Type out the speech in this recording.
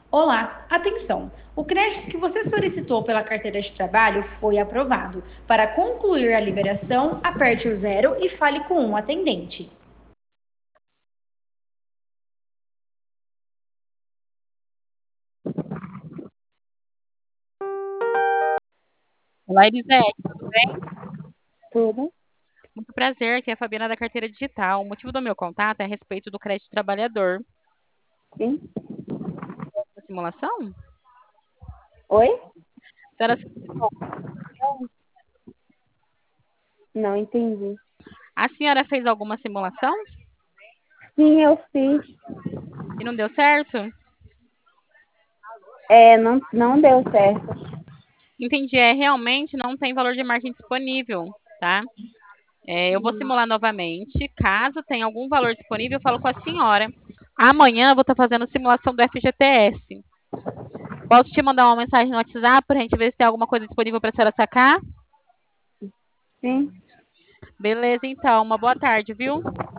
Olá, atenção! O crédito que você solicitou pela carteira de trabalho foi aprovado. Para concluir a liberação, aperte o zero e fale com um atendente. Olá, Elisete, tudo bem? Tudo? Muito prazer, aqui é a Fabiana da Carteira Digital. O motivo do meu contato é a respeito do crédito trabalhador. Sim. A simulação? Oi? A senhora solicitou. Não entendi. A senhora fez alguma simulação Sim, eu fiz. e não deu certo? Não deu certo. Entendi, realmente não tem valor de margem disponível, tá? Eu vou simular novamente. Caso tenha algum valor disponível, eu falo com a senhora. Amanhã eu vou estar fazendo simulação do FGTS. Posso te mandar uma mensagem no WhatsApp para a gente ver se tem alguma coisa disponível para a senhora sacar? Sim. Beleza, então. Uma boa tarde, viu?